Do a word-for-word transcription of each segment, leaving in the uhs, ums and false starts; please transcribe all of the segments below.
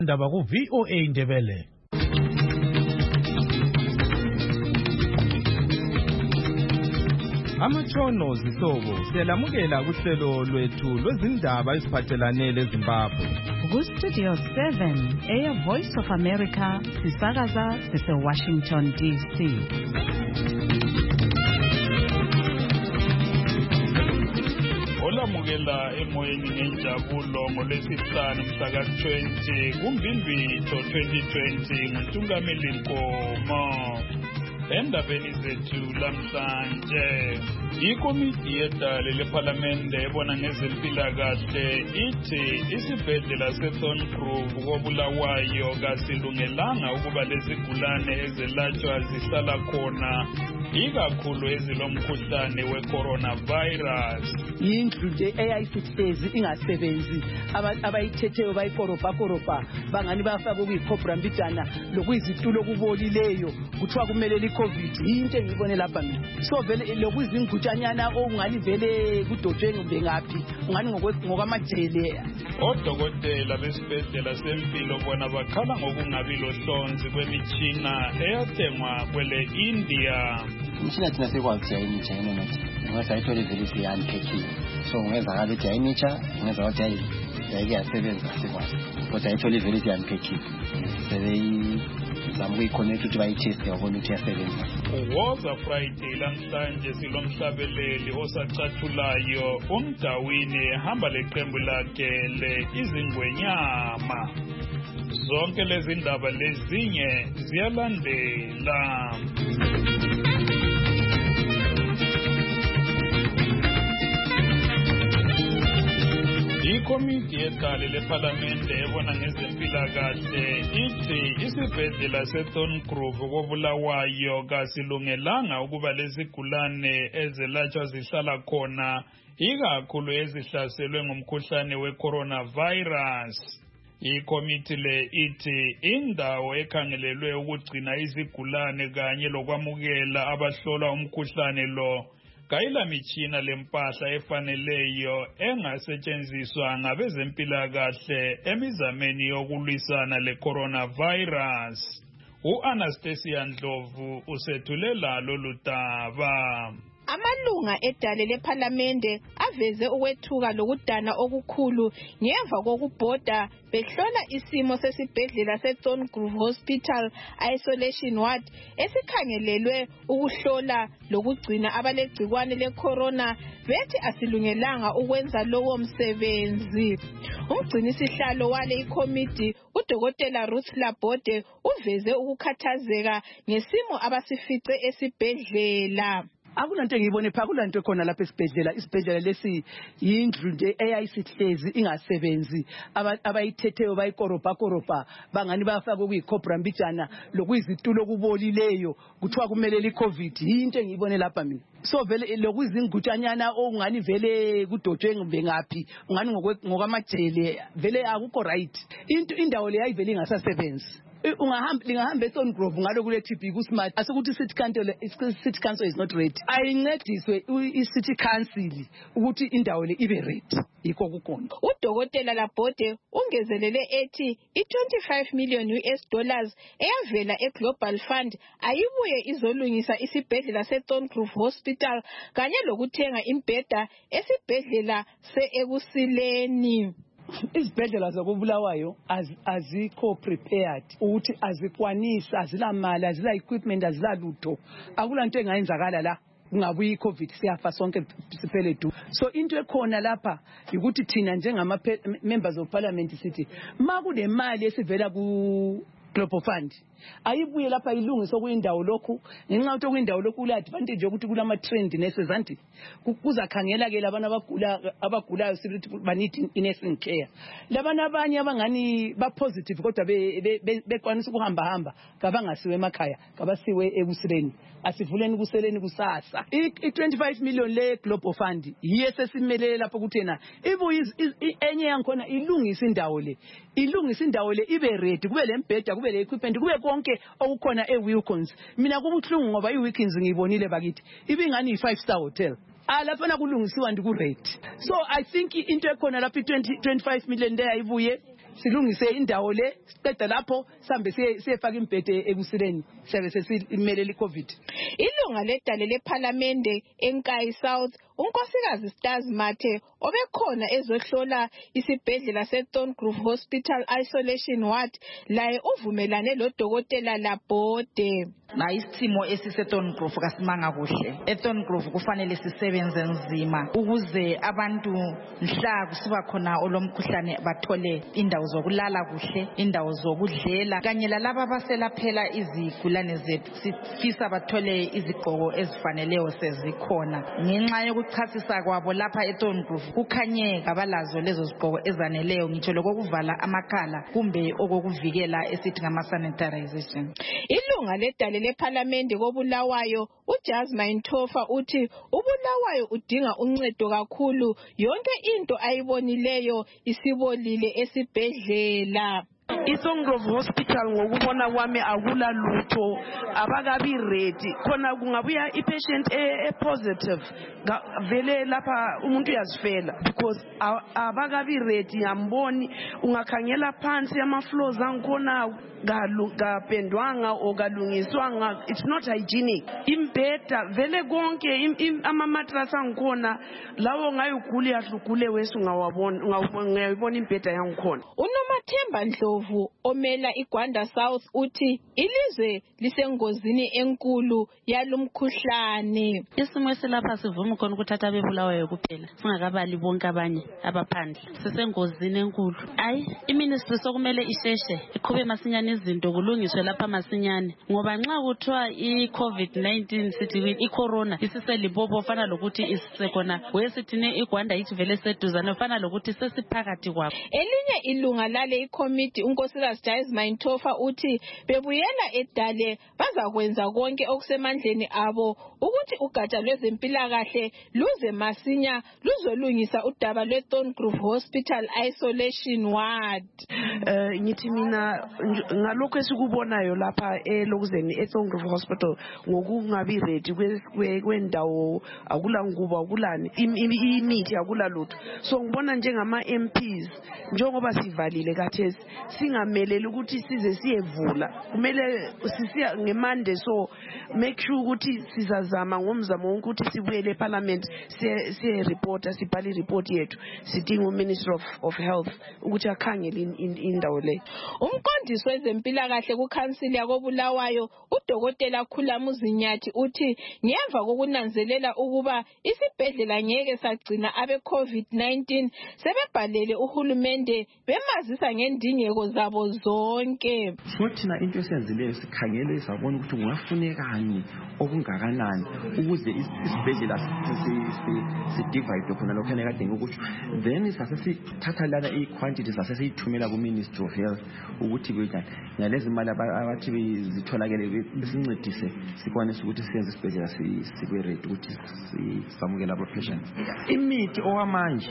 Ndaba ku V O A Ndebele. Amatshono zihlobo siyalamukela kuhlelo lwethu lwezindaba eziphathelane leZimbabwe. Ku Studio seven, Air Voice of America, sisakaza sise Washington D C. Olamukela emoyeni ngenjabulo ngolwesihlanu mhla ka twenty kuMbimbithi twenty twenty nguNtungameli Nkomo. Endabeni zethu lamhlanje, ikomiti yedale lephalamende ebona ngezempilakahle ithi isibhedlela seThorngrove koBulawayo kasilungelanga ukuba lezigulane ezelatshwa zihlala khona, ikakhulu ezilomkhuhlane we-coronavirus. Indlu nje eyayisihlezi ingasebenzi, abayithetheyo bayikorobha-korobha bangani bafaka okuyicobra mbijana lokuyizitulo okubolileyo kuthiwa kumele i-COVID. Yinto engiyibone lapha mina. So vele lokuzingutshanyana ongani vele kudotshwe ngombe ngaphi ungani ngokwamajele. Odokotela besibhedlela sempilo bona bakhala ngokungabi lohlonzi kwemitshina eyathengwa kwele India. Imishina thina sekwazi ayimitsha yena nathi ngoba ayithole vele siyaniphekhile, so ngezakala ukuthi ayimitsha ngeza ukuthi ayi yake yasebenza sekwazi kodwa ayithole vele siyaniphekhile sebeyi zamu uyiconnect ukuthi bayitest yabona ukuthi yasebenza. Woza Friday lamhlanje silomhlabeleli osacathulayo uMdawini ehamba leqembu lakhe le Izingwenyama. Zonke lezi ndaba lezinye ziyalandela. Ikomiti yedale lephalamende ebona ngezempilakahle ithi isibhedlela seThorngrove koBulawayo kasilungelanga ukuba lezigulane ezelatshwa zihlala khona, ikakhulu ezihlaselwe ngumkhuhlane we-coronavirus. Ikomiti le ithi indawo ekhangelelwe ukugcina izigulane kanye lokwamukela abahlolwa umkhuhlane lo kayila mitshina lempahla efaneleyo engasetshenziswa ngabezempilakahle emizameni yokulwisana le-coronavirus. U-Anastasia Ndlovu usethulela lolu daba. Amalunga edale lephalamende aveze ukwethuka lokudana okukhulu ngemva kokubhoda behlola isimo sesibhedlela seThorngrove Hospital Isolation Ward esikhangelelwe ukuhlola lokugcina abalegcikwane lecorona, bethi asilungelanga ukwenza lowo msebenzi. Umgcinisihlalo wale ikomiti uDokotela Ruth Labode uveze ukukhathazeka ngesimo abasifice esibhedlela. Akulanto engiyibone pha kulanto khona lapha esibhedlela. Isibhedlela lesi yindlu nje eyayisihlezi ingasebenzi, abayithetheyo bayikorobha-korobha bangani bafaka okuyicobra mbijana lokuyizitulo okubolileyo kuthiwa kumele i-COVID. Yinto engiyibone lapha mina. So vele lokuzingutshanyana ongani vele kudotshwe ngombe ngaphi ungani ngokwamajele vele akukho right. Into indawo le yayivele ingasasebenzi. Ungahamba lingahamba eThorngrove ngalo kule T B ku smart asikuthi city council city council is not ready. Ayincediswe i-city council ukuthi indawo le ibe ready. Yikho kukhona. uDokotela Labode ungezelele ethi i-twenty-five million U S dollars eyavela eGlobal Fund ayibuye izolungisa isibhedlela seThorngrove Hospital kanye lokuthenga imbheda esibhedlela se-Ebusileni. Izibhedlela zakoBulawayo azikho prepared ukuthi azikwanisi, azilamali, azila equipment, azila lutho. Akulanto engayenzakala la kungabuyi iCovid siyafa sonke siphele du. So into ekhona lapha ukuthi thina njengama members of parliament sithi makunemali esivela ku Global Fund ayibuye lapha ilungise okuyindawo lokhu ngenxa ukuthi okuyindawo lokhu kula advantage ukuthi kulama trend nesezanti kuzakhangela ke labana abagula abagulayo sithi banith nursing care. Labana abanye abangani ba positive kodwa bekwanisa ukuhamba hamba kabangasiwe emakhaya kabasiwe ebusileni, asivuleni kuseleni kusasa. I-twenty-five million le Global Fund yiye sesimelele lapho kuthena ibuye enye yankhona ilungisa indawo le ilungisa indawo le ibe ready, kube lembheda, kube le equipment, kube konke okukhona eWilkins. Mina kubuhlungu ngoba iWilkins ngiyibonile bakithi ibingani i-five star hotel. Alapha na kulungisiwa ndi ku rate. So I think into ekhona lapha twenty twenty-five million there ibuye silungise indawo le siqeda lapho sihambe siyefaka imbhede ekusileni siyabe sesimelele iCovid. Ilunga ledale lePhalamende eNkayi South unkosikazi Stars Mathe obekhona ezohlola isibhedlela seThorngrove Hospital Isolation Ward laye uvumelane lodokotela Labode. Na isimo esiseThorngrove kasimanga kuhle. eThorngrove kufanele sisebenze nzima ukuze abantu mhla kusiba khona olomkhuhlane bathole indawo zokulala kuhle, indawo zokudlela kanye lalabo abaselaphela izigulane zethu sifisa bathole izigqoko ezifaneleyo sezikhona. Ngenxa yokuchasisa kwabo lapha eThorngrove kukhanye abalazo lezo zigqoko ezaneleyo ngitsho lokuvala amakhala kumbe okokuvikela esithi ngama sanitization. Ilunga ledale lePhalamende koBulawayo uJasmine Thofa uthi uBulawayo udinga uncedo kakhulu yonke into ayibonileyo isibolile esibhedlela. iThorngrove Hospital ngokubona kwami akula lutho abakabi ready khona kungabuya ipatient e positive vele lapha umuntu uyazifela because abakabi ready yamboni ungakhangela phansi ama floors angikhona galungapendwanga ogalungiswanga it's not hygienic. Imbheda vele konke ama mattress angikhona lawo ngayugule yahlugule wesu ngawabona ngayibona imbheda yangikhona. uNomathemba Ndlovu omela iGwanda South uthi ilizwe lisengozini enkulu yalomkhuhlane. Isimo esilapha sivuma khona ukuthatha abebulawayo kuphela singakabali bonke abanye abaphandle sisengozini enkulu. Ayi iministry sokumele isheshe iqhube masinyane izinto kulungiswe lapha masinyane ngoba nxa kuthiwa iCovid nineteen sithi icorona isiselibobo ofana lokuthi isisekhona wesithine iGwanda yithi vele seduzana ofana lokuthi sesiphakathi kwabo. Elinye ilunga lale iCommittee unkosikazi Jasmine Thofa uthi bebuyela edale bazakwenza konke okusemandleni abo ukuthi ugatsha lwezempilakahle luze masinya luzolungisa udaba lweThorngrove Hospital Isolation Ward. Eh ngithi mina ngalokho esikubonayo lapha elokuzeni eThorngrove Hospital ngokungabi ready kwendawo akula nguba akulani imithi akula lutho. So ngibona njengama M Ps njengoba sivalile kathesi singameleli ukuthi size siyevula kumele sisiya ngeMonday so make sure ukuthi sizazama ngomzamo ukuthi sibuyele eParliament siye reporter sibhali report yethu sidinga uMinister of, of Health ukuthi akhangele indawo le. Umqondisi wezempilakahle kuCouncil yakoBulawayo uDokotela Khulamuzi Nyathi uthi ngemva kokunanzelela ukuba isibhedlela ngeke sagcina abe COVID nineteen sebebhalele uhulumende bemazisa ngendingeko zabo zonke. Sothina into esenzileyo sikhangele sabona ukuthi kungafunekani okungakanani ukuze isibhedlela si-divide khona lokho nekade ngokuthi then sasesithatha lana i-quantity sasesiyithumela ku-Ministry of Health ukuthi bejani ngalezi imali abathi bezitholakele besincedise sikwanise ukuthi siyenze isibhedlela sibe ready ukuthi samukela abo patients. Imithi okwamanje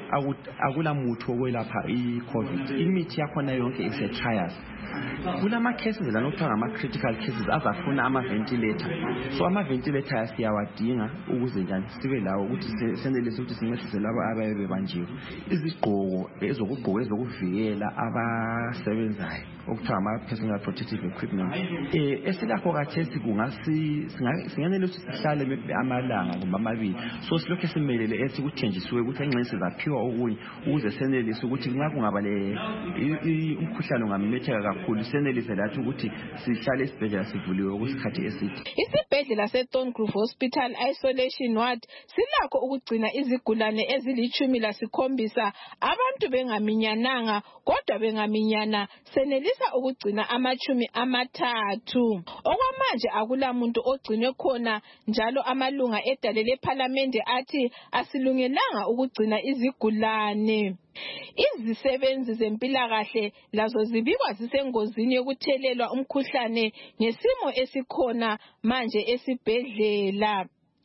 akula muthi wokwelapha i-COVID. Imithi yakhona yonke ise trials. Kulama cases la nokuthiwa ngama critical cases azafuna ama ventilator. So ama ventilator siyawadinga ukuze njani sibe lawo ukuthi senelise ukuthi sincedise labo abaye bebanjiwe. Izigqoko ezokugqoka ezokuvikela abasebenzayo okuthiwa ama personal protective equipment. Eh esilakho kathesi kungasi singanele ukuthi sihlale amalanga kumbe amabili. So silokho simelele ethi ukuthenjisiwe ukuthi enxensi zaphiwa okunye ukuze senelise ukuthi nxa kungaba le umkhuhlane ungamemetheka kakhulu senelise lathi ukuthi sihlale isibhedlela sivuliwe okusikhathi eside. Isibhedlela seThorngrove Hospital Isolation Ward silakho ukugcina izigulane ezilithumi lasikhombisa abantu bengaminyananga kodwa bengaminyana senelisa ukugcina amachumi amathathu. Okwamanje akula muntu ogcinwe khona njalo amalunga edale lePhalamende athi asilungelanga ukugcina izigulane. Izisebenzi zempilakahle lazo zibikwa zisengozini yokuthelelwa umkhuhlane ngesimo esikhona manje esibhedlela.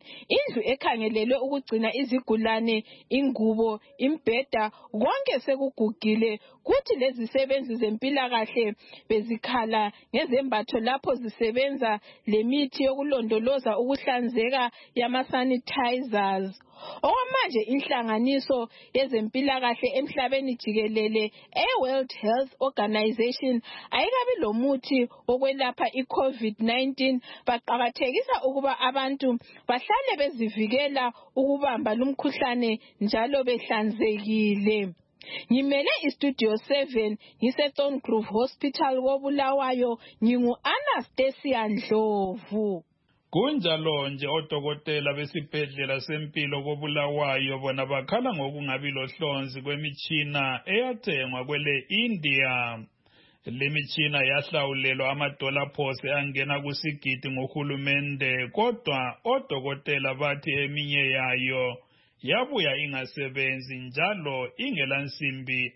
Indlu ekhangelelwe ukugcina izigulane, ingubo, imbheda, konke sekugugile. Kuthi lezisebenzi zempilakahle bezikhala ngezembatho lapho zisebenza lemithi yokulondoloza ukuhlanzeka yama-sanitizers. Okwamanje inhlanganiso yezempilakahle emhlabeni jikelele e-World Health Organization ayikabi lomuthi wokwelapha i-COVID nineteen. Baqakathekisa ukuba abantu bahlale bezivikela ukubamba lumkhuhlane njalo behlanzekile. Ngimele istudio seven ngise-Thorn Grove Hospital koBulawayo, ngingu-Anastasia Ndlovu. Kunjalo nje odokotela besibhedlela sempilo koBulawayo bona bakhala ngokungabi lohlonzi kwemitshina eyathengwa kwele India. Le mitshina yahlawulelwa amadola phose angena kusigidi ngohulumende, kodwa odokotela bathi eminye yayo yabuya ingasebenzi njalo ingela nsimbi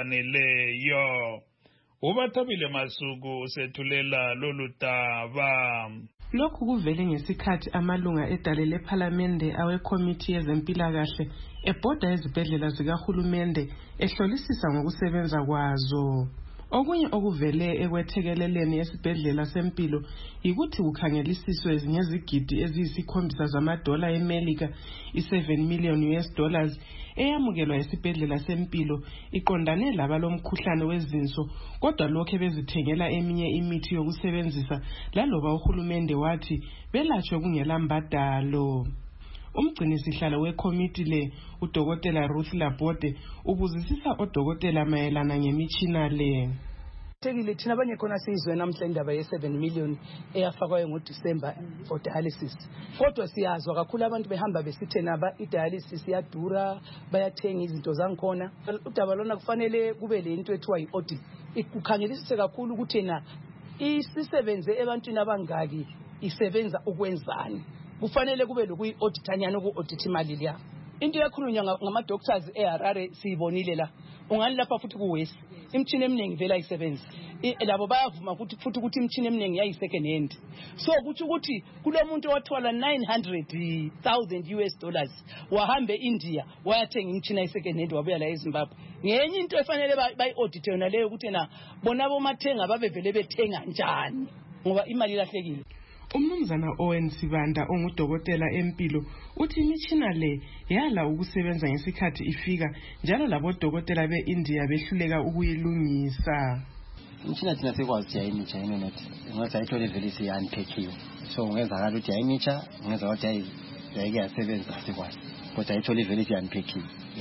ezaneleyo. Ubathabile Masuku usethulela lolu daba. Lokhu kuvele ngesikhathi amalunga edale lephalamende awekhomithi yezempilakahle ebhoda ezibhedlela zikahulumende ehlolisisa ngokusebenza kwazo. Okunye okuvele ekwethekeleleni esibhedlela sempilo yikuthi kukhangelisiswe ngezigidi eziyisikhombisa zamadola eMelika, i-seven million U S dollars, eyamukelwa esibhedlela sempilo iqondane labalomkhuhlane wezinso, kodwa lokho bezithengela eminye imithi yokusebenzisa laloba uhulumende wathi belatshwe kungela mbadalo. Umgcini sihlalo wekomiti le, uDokotela Ruth Labode, ubuzisisa odokotela mayelana ngemitshina le. Thekile thina abanye khona sizwe namhla indaba ye-seven million eyafakwayo ngoDisemba for dialysis. Kodwa siyazwa kakhulu abantu behamba besithi naba i-dialysis iyadura, bayathenga izinto zangikhona. Udaba lona kufanele kube le into ethiwa i-audit. Ikukhangelisise kakhulu ukuthi na isisebenze ebantwini abangaki isebenza ukwenzani. Kufanele kube lokuyi-auditanyana uku-audit imali leya. Into yakhulunywa ngama-doctors eHarare siyibonile la. Ungani lapha futhi kuWest. Imtshini eminingi vela ayisebenzi. Labo bayavuma ukuthi futhi ukuthi imtshini eminingi yayi-second hand. So kuthi ukuthi kulomuntu wathola nine hundred thousand U S dollars wahambe India wayathenga imtshini yayi-second hand wabuya la eZimbabwe. Ngenye into efanele bayi-audit yona leyo ukuthi na bona bomathenga babevele bethenga njani ngoba imali ilahlekile. Umnumzana Owen Sibanda ongudokotela empilo uthi imitshina le yala ukusebenza ngesikhathi ifika njalo labo dokotela beIndia behluleka ukuyilungisa. Imtshina thina sekwazi yayimitsha yini nathi. Ngathi ayithole vele siyanphekiwe. So ungenzakala ukuthi yayimitsha, ungenzakala ukuthi yayike yasebenza sekwazi. Kodwa ayithole vele siyanphekiwe.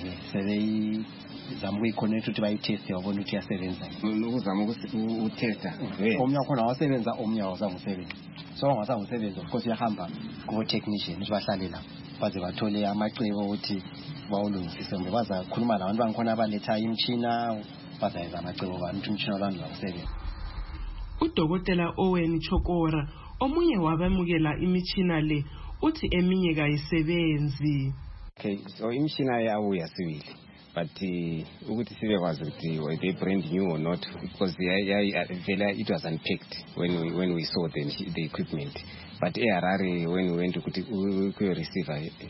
Sebeyi zama ukuyiconnect ukuthi bayitest yabona ukuthi yasebenza. Ukuzama ukutesta. Omnye wakhona wasebenza, omnye awazange usebenza. So ongazange usebenza of course yahamba ku technician ukuthi bahlale la baze bathole amacebo ukuthi bawulungisise ngoba baza khuluma nabantu bangikhona abaletha imtshina bazayenza amacebo abantu umtshina abantu basebenza. Udokotela Owen Chokora omunye wabamukela imitshina le uthi eminye kayisebenzi. Okay, so imtshina yabuya sibili. But uh, ukuthi sibekwazi ukuthi were they brand new or not, because it was unpacked when we when we saw the the equipment. But at Harare, when we went to to receive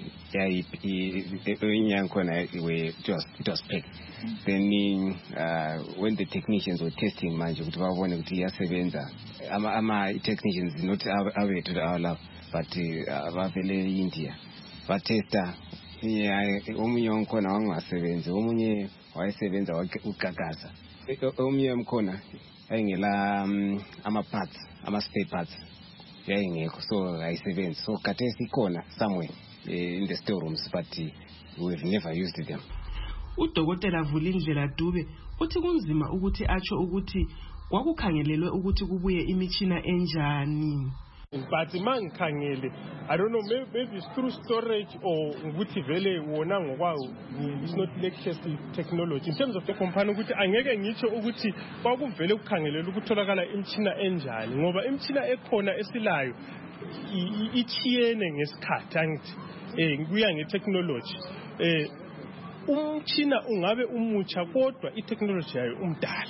it was it was packed. Then uh, when the technicians were testing manje ukuthi babone ukuthi iyasebenza, ama ama technicians not away to our lab, but abavele uh, India batesta. Yeah, omunye onkhona wangasebenzi, omunye wayesebenza ukagaza. Omunye omkhona ayingela ama parts, ama spare parts. Yayingekho, so ayisebenzi. So khathesi ikhona somewhere in the storerooms, but we've never used them. Udokotela Vulindlela Dube uthi kunzima ukuthi atsho ukuthi kwakukhangelelwe ukuthi kubuye imitshina enjani. But mangikhangele, I don't know, maybe, maybe it's through storage or ukuthi vele wona ngokwawo, it's not latest technology. In terms of the company ukuthi angeke ngitsho ukuthi kwakuvele kukhangelelwe ukutholakala imtshina enjani ngoba imtshina ekhona esilayo ichiyene ngesikhathi angithi eh kuya ngetechnology. Eh umtshina ungabe umutsha kodwa itechnology yayo umdala.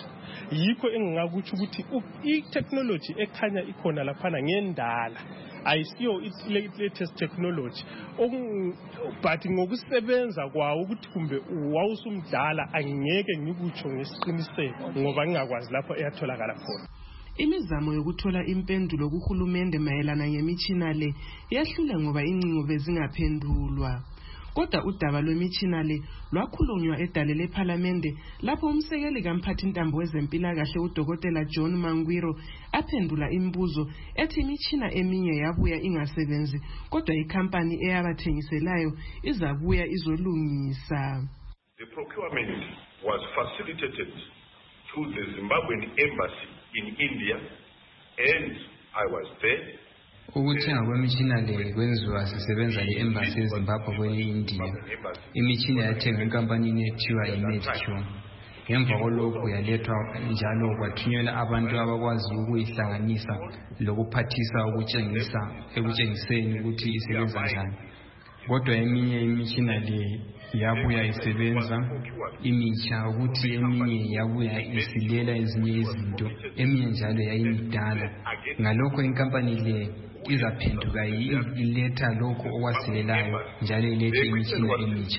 yikho engingakutsho ukuthi i-technology ekhanya ikhona laphana ngendala ayisiyo i-latest technology but ngokusebenza kwawo ukuthi kumbe wawusumdala angeke ngikutsho ngesiqiniseko ngoba ngingakwazi lapho eyatholakala khona. Imizamo yokuthola impendulo kuhulumende mayelana ngemitshina le yahlule ngoba incingo bezingaphendulwa. Kodwa udaba lwemitshina le lwakhulunywa edale lePhalamende lapho umsekeli kamphathintambo wezempilakahle uDokotela John Mangwiro aphendula imibuzo ethi imitshina eminye yabuya ingasebenzi kodwa ikhampani eyabathengiselayo izabuya izolungisa. The procurement was facilitated through the Zimbabwean embassy in India and I was there. Ukuthenga kwemitshina le kwenziwa sisebenza le-embassy eZimbabwe kwe-India. Imitshina yathengwa enkampanini ethiwa yi-Medcure. Ngemva kolokhu yalethwa njalo kwathunyelwa abantu abakwazi ukuyihlanganisa lokuphathisa ukutshengisa ekutshengiseni ukuthi isebenza njani. Kodwa eminye imitshina le yabuya isebenza imitsha ukuthi eminye yabuya isilela ezinye izinto, eminye njalo yayimidala. Ngalokho inkampani le izaphenduka iletha lokho okwasilelayo njalo ilethe imitshina emitsha.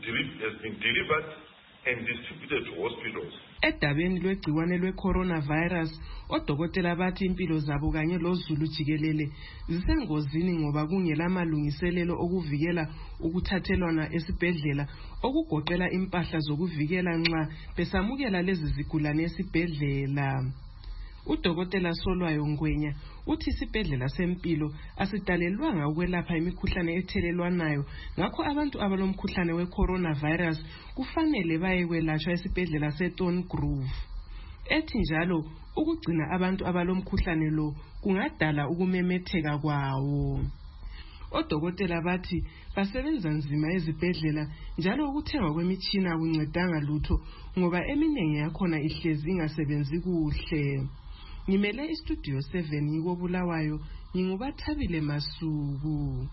Edabeni lwegciwane lwe-coronavirus, odokotela bathi impilo zabo kanye lozulu jikelele zisengozini ngoba kungela malungiselelo okuvikela ukuthathelwana esibhedlela okugoqela impahla zokuvikela nxa besamukela lezi zigulane esibhedlela. Udokotela Solwayo Ngwenya uthi isibhedlela sempilo asidalelwanga ukwelapha imikhuhlane ethelelwanayo, ngakho abantu abalomkhuhlane we-coronavirus kufanele baye kwelatshwa esibhedlela seThorn Grove. Ethi njalo ukugcina abantu abalomkhuhlane lo kungadala ukumemetheka kwawo. Odokotela bathi basebenza nzima ezibhedlela njalo ukuthengwa kwemitshina akuncedanga lutho ngoba eminengi yakhona ihlezi ingasebenzi kuhle. Ngimele istudio seven yiko Bulawayo, ngingubathabile Masuku.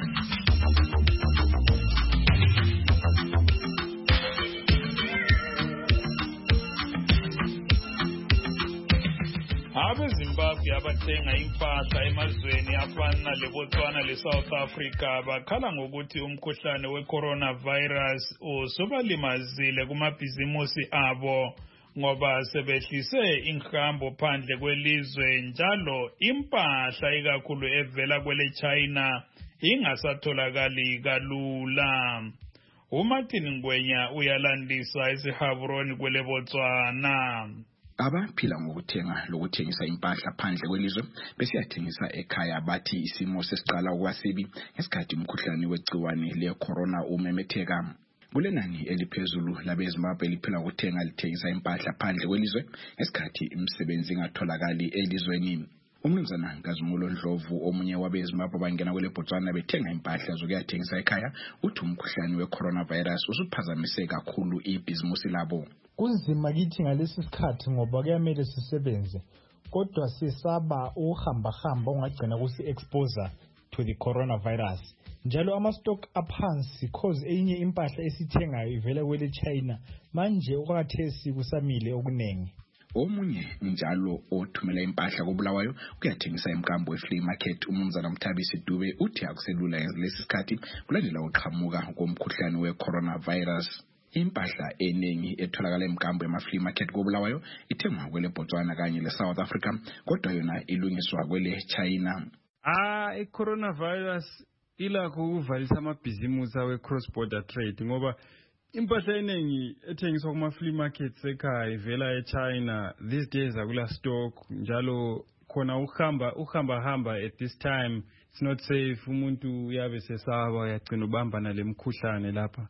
AbeZimbabwe abathenga impahla emazweni afana leBotswana leSouth Africa bakhala ngokuthi umkhuhlane we-coronavirus usubalimazile kumabhizimusi abo ngoba sebehlise inhambo phandle kwelizwe njalo impahla ikakhulu evela kwele China ingasatholakali kalula. uMartin Ngwenya uyalandisa isihaburoni kwele Botswana. Abaphila ngokuthenga lokuthengisa impahla phandle kwelizwe besiyathengisa ekhaya bathi isimo sesiqala ukwasibi ngesikhathi umkhuhlane wegciwane le-corona umemetheka. Kulenani eliphezulu labeZimbabwe liphila ukuthenga lithengisa impahla phandle kwelizwe ngesikhathi imisebenzi ingatholakali elizweni. Umnumzana Nkazumulo Ndlovu omunye wabeZimbabwe bangena kwele Botswana bethenga impahla zokuyathengisa ekhaya uthi umkhuhlane we-coronavirus usuphazamise kakhulu ibhizimusi labo. Kunzima kithi ngalesi sikhathi ngoba kuyamele sisebenze kodwa sisaba uhamba hamba ungagcina kusi exposure to the coronavirus. Njalo ama stock aphansi cause enye impahla esithengayo ivela kwele China manje okwathesi kusamile okunengi. Omunye njalo othumela impahla koBulawayo kuyathengisa emkambo we-flea market umnumzana Mthabisi Dube uthi akuselula lesi sikhathi kulandela uqhamuka komkhuhlane we-coronavirus. Impahla eningi etholakala emkambo ema-flea market koBulawayo ithengwa kwele Botswana kanye le-South Africa kodwa yona ilungiswa kwele China. Ah, i-coronavirus ilakho ukuvalisa amabhizimusi awe-cross border trade ngoba impahla eningi ethengiswa kuma-flea markets ekhaya ivela eChina. These days akula stock njalo khona uhamba uhamba hamba at this time it's not safe. Umuntu uyabe sesaba uyagcina ubamba nalemkhuhlane lapha.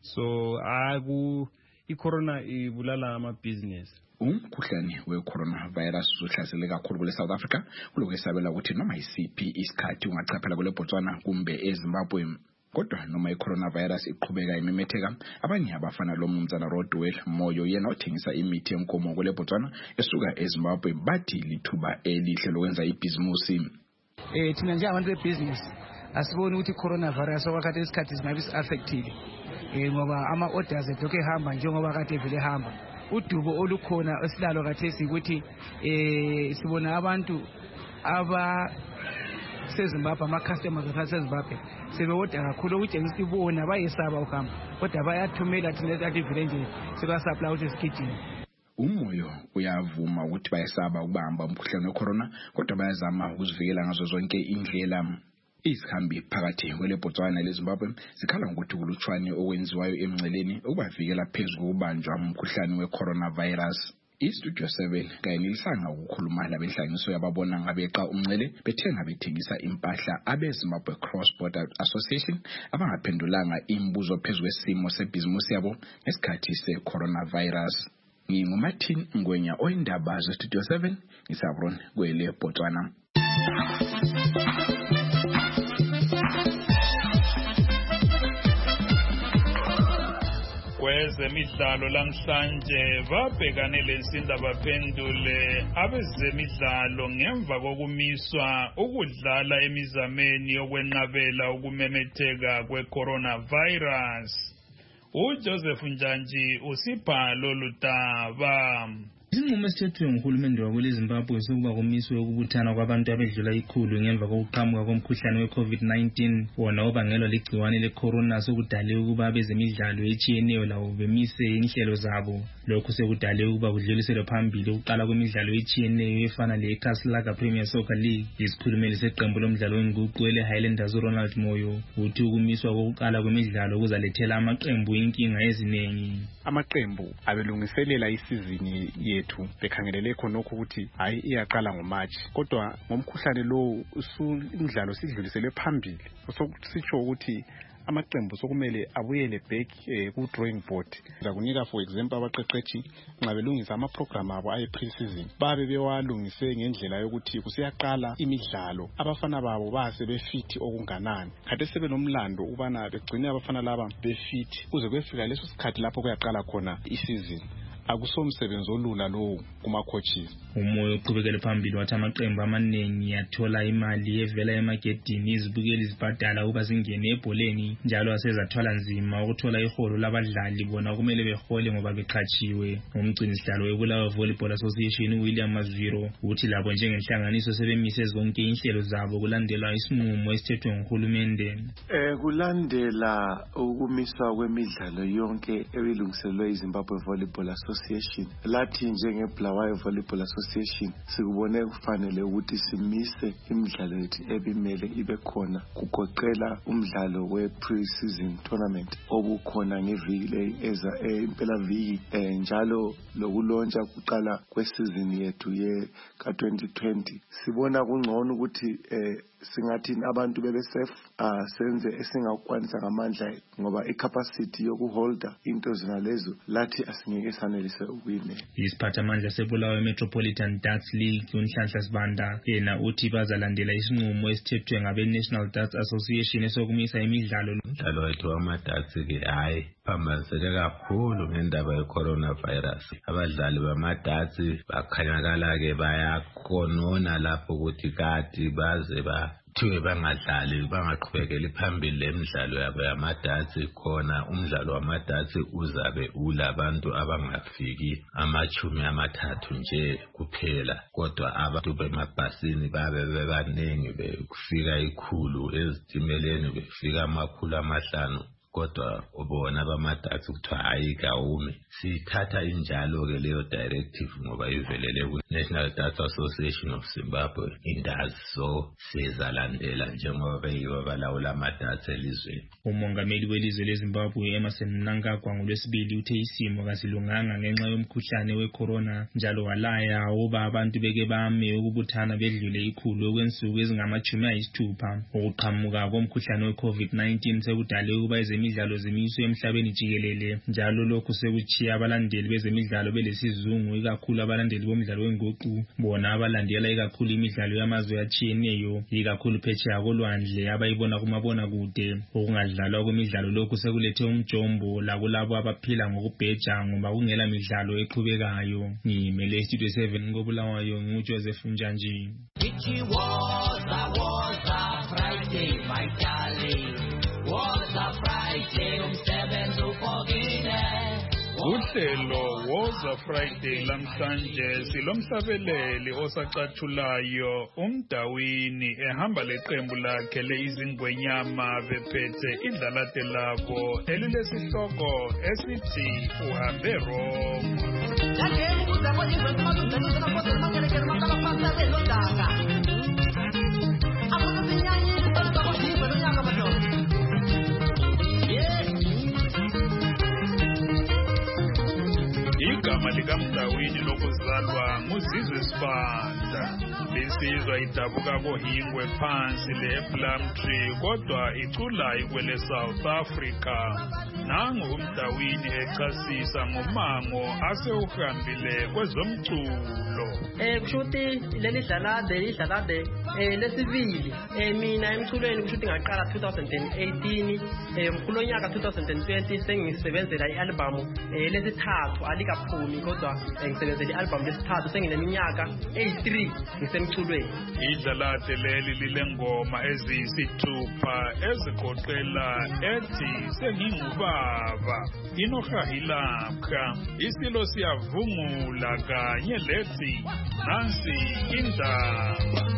So aku i-corona ibulala ama-business. Umkhuhlane we-coronavirus usuhlasele kakhulu kule South Africa kuloko esabela ukuthi noma isiphi isikhathi ungachaphela kule Botswana kumbe eZimbabwe. Kodwa noma i-coronavirus iqhubeka imemetheka abanye abafana lo mnumzana Rodwell Moyo yena othengisa imithi yenkomo kule Botswana esuka eZimbabwe bathi lithuba elihle lokwenza ibhizimusi. Eh thina nje abantu bebusiness asiboni ukuthi i-coronavirus okwakade isikhathi singabe si-affectile. Eh ngoba ama orders edokhe hamba njengoba kade vele hamba udubo olukhona esilalo kathesi ukuthi eh sibona abantu aba seZimbabwe ama customers aseZimbabwe sebewoda kakhulu ukutshengisa ukuthi bona bayesaba ukuhamba kodwa bayathumela thina esathi vile nje sika supply ukuthi sigijime. Umoyo uyavuma ukuthi bayesaba ukubamba umkhuhlane wecorona kodwa bayazama ukuzivikela ngazo zonke indlela. Isikhambi phakathi kweleBotswana leZimbabwe zikhala ngokuthi kulutshwane okwenziwayo emngceleni ukubavikela phezulu kokubanjwa umkhuhlane wecoronavirus. iStudio seven kanye nilisanga ukukhuluma labenhlanganiso yababona ngabeqa umngcele bethenga bethengisa impahla abeZimbabwe Cross Border Association abangaphendulanga imibuzo phezulu kwesimo sebhizimusi yabo ngesikhathi secoronavirus. NginguMartin Ngwenya oyindaba zeStudio seven ngisabron kwele Botswana. Kwezemidlalo lamhlanje babhekane lensinda baphendule abezemidlalo ngemva kokumiswa ukudlala emizameni yokwenqabela ukumemetheka kwe-coronavirus. uJoseph Njanji usibhalo ludaba. Isinqumo esithethwe nguhulumende wakweleZimbabwe sokuba komiswe ukubuthana kwabantu abedlula ikhulu ngemva kokuqhamuka komkhuhlane we-COVID nineteen wona obangelwa ligciwane le-corona sokudale ukuba abezemidlalo etshiyeneyo lawo bemise inhlelo zabo. Lokhu sekudale ukuba kudluliselwe phambili ukuqala kwemidlalo etshiyeneyo efana le-Casalaga Premier Soccer League. Isikhulumeli seqembu lomdlalo wenguqu ele-Highlanders uRonald Moyo uthi ukumiswa kokuqala kwemidlalo kuzalethela amaqembu inkinga eziningi. Amaqembu abelungiselela isizini yethu bekhangelele khonokho ukuthi hayi iyaqala ngoMarch kodwa ngomkhuhlane lo umdlalo sidluliselwe phambili sokusitsho ukuthi amaqembu sokumele abuyele back eh, ku drawing board. Ngakunika for example abaqeqeshi nxa belungisa ama program abo aye pre-season babe bewalungise ngendlela yokuthi kusiyaqala imidlalo abafana babo base befit okunganani kade sebenomlando ubana begcine abafana laba befit kuze kwefika leso sikhathi lapho kuyaqala khona isizini. Akusomsebenzi olula lo kuma coaches. Umoyo uqhubekele phambili wathi amaqembu amaningi yathola imali evela emagedini izibukeli zibhadala ukuba zingene ebholeni njalo asezathwala nzima ukuthola iholo labadlali bona kumele behole ngoba beqhatshiwe. Umgcini sihlalo weBulawayo Volleyball Association uWilliam Mazwiro uthi labo njengenhlanganiso sebemise zonke inhlelo zabo kulandela isinqumo esithethwe nguhulumende. Eh kulandela ukumiswa kwemidlalo yonke ebilungiselwe iZimbabwe Volleyball Association lathi njengeBulawayo Volleyball Association sikubone kufanele ukuthi simise imidlalo yethu ebimele ibe khona kugoqela umdlalo we pre-season tournament obukhona ngeviki eza impela viki njalo lokulontsha kuqala kwesizini yethu ye ka twenty twenty. Sibona kungcono ukuthi singathi abantu bebe safe ah senze esingakwanisa ngamandla ngoba icapacity yokuholda into zinalezo lathi asingeke sanelise ukuyimela. Isiphathamandla seBulawayo Metropolitan Darts League uNhlanhla Sibanda yena uthi bazalandela isinqumo esithethwe ngabe National Darts Association esokumisa imidlalo. Umdlalo wethu wama-darts ke hayi phambaniseke kakhulu ngendaba ye-coronavirus. Abadlali bama-darts bakhanyakala ke bayakonona lapho ukuthi kati baze ba thiwe bangadlali bangaqhubekeli phambili lemidlalo yabo yama-darts khona umdlalo wama-darts uzabe ulabantu abangafiki amachumi amathathu nje kuphela kodwa abantu bemabhasini babe bebaningi bekufika ikhulu ezitimeleni befika amakhulu amahlanu kodwa ubona bama-darts kuthiwa hayi kawume. Sithatha injalo ke leyo directive ngoba ivelele ku-National Darts Association of Zimbabwe indazi so sizalandela njengoba beyibo balawula ama-darts elizweni. Umongameli welizwe leZimbabwe Emmerson Mnangagwa ngolwesibili uthe isimo kasilunganga ngenxa yomkhuhlane we-corona njalo walaya uba abantu beke bame ukubuthana bedlule ikhulu okwensuku ezingamachumi ayisithupha. Ukuqhamuka komkhuhlane we-COVID nineteen sekudale ukuba ezemidlalo zimiswe emhlabeni jikelele njalo lokhu sekuchiya abalandeli bezemidlalo belesizungu ikakhulu abalandeli bomdlalo wenguqu bona abalandela ikakhulu imidlalo yamazwe atshiyeneyo ikakhulu phetsheya kolwandle abayibona kumabona kude. Ukungadlalwa kwemidlalo lokhu sekulethe umjombo lakulabo abaphila ngokubheja ngoba kungela midlalo eqhubekayo. Ngimele Studio seven koBulawayo nguJoseph Njanji. It was a was a Friday my darling was a Friday umsebenzi ufokile Uhlelo Woza Friday lamhlanje silomhlabeleli osacathulayo uMdawini ehamba leqembu lakhe leizingwenyama bephethe idlalate labo elilesihloko esithi uhambe Roma. Igama likaMdawini lokuzalwa nguZizwe Sibanda. Lisizwa idabuka kohingwe phansi le-Plumtree kodwa icula ikwele South Africa. Nangu uMdawini echasisa ngomango asewuhambile kwezomculo. Eh kushuthi leli dlalade idlalade eh lesibili eh mina emculweni kushuthi ngaqala two thousand eighteen eh kulonyaka two thousand twenty sengisebenzela i-album eh lesithathu alikaphumi kodwa ngisebenzela i-album lesithathu sengineminyaka eighty-three ngisemculweni. Idlalade leli lilengoma eziyisithupha ezigoqela ethi sengingubaba inohahilapha isilo siyavungula kanye lethi nansi indaba.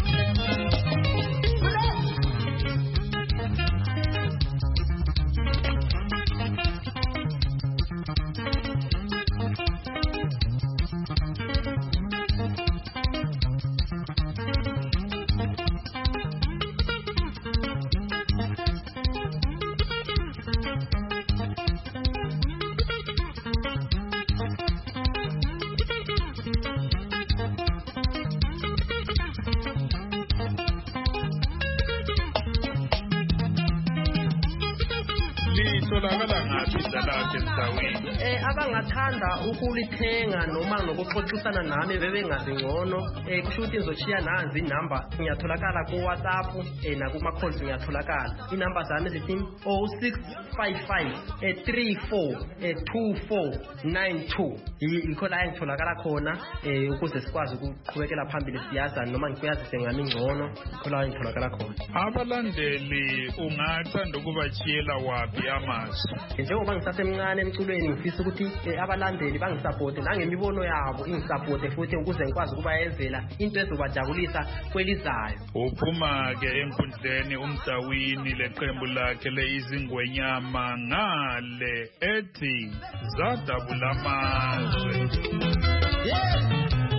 Eh abangathanda ukulithenga noma nokuxoxisana nami bebengazi ngcono eh kushuthi ngizochiya nazi inamba ngiyatholakala ku WhatsApp eh na kuma calls ngiyatholakala inamba zami zithi oh six five five three four two four nine two yikho la ngitholakala khona eh ukuze sikwazi ukuqhubekela phambili siyaza noma ngiyazise ngami ngcono yikho la ngitholakala khona. Abalandeli ungathanda ukubachiyela wapi amasu? Njengoba ngisasemncane emculweni ngifisa ukuthi abalandeli bangisupport nangemibono yabo ingisupport futhi ukuze ngikwazi ukubayenzela into ezobajabulisa kwelizayo. Uphuma ke enkundleni uMdawini leqembu lakhe leizingwenyama ngale ethi zadabula amazwe. Yeah.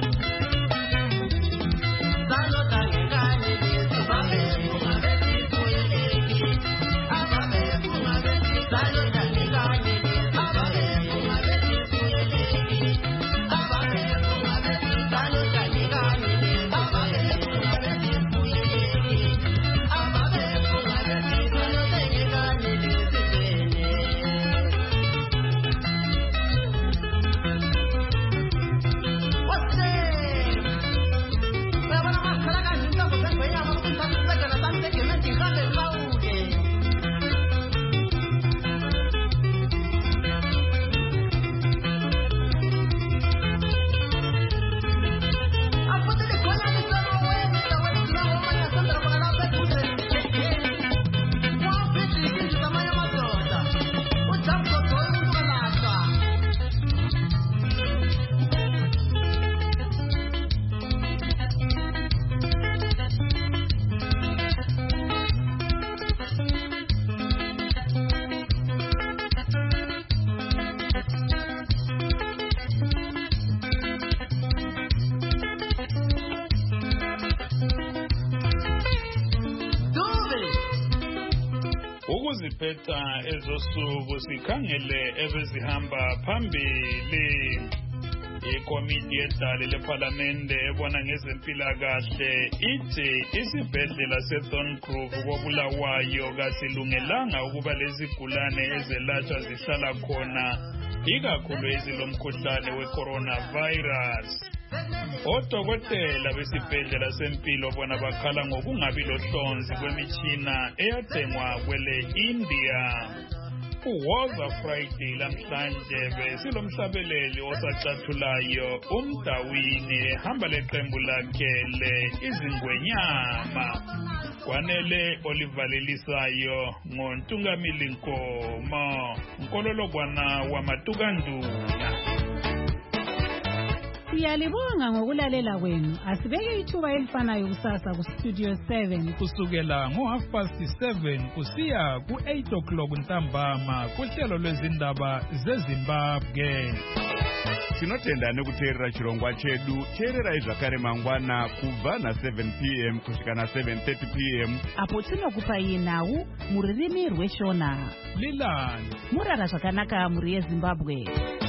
Ukuziphetha ezosuku sikhangele ebezihamba phambili. Ikomiti yedale leParlamente ebona ngezempilakahle ithi isibhedlela seThorncroft koBulawayo kasilungelanga ukuba lezigulane ezelatshwa zihlala khona ikakhulu ezilomkhuhlane we-coronavirus. Odokotela besibhedlela sempilo bona bakhala ngokungabi lohlonzi kwemitshina eyathengwa kwele India. Uwoza Friday lamhlanje besilomhlabeleli osacathulayo uMdawini ehamba leqembu lakhe le izingwenyama. kwanele olivalelisayo ngontungamili Nkomo Nkololokwana wamatukanduna. Siyalibonga ngokulalela kwenu. Asibeke ithuba elifanayo kusasa ku Studio seven kusukela ngo half past seven kusiya ku eight o'clock ntambama kuhlelo lwezindaba zeZimbabwe. Tinotenda nekuteerera chirongwa chedu. Teererai zvakare mangwana kubva na seven p m kusvika na seven thirty p m apo tinokupai nhau muririmi rweshona. Lilani murara zvakanaka muri yeZimbabwe.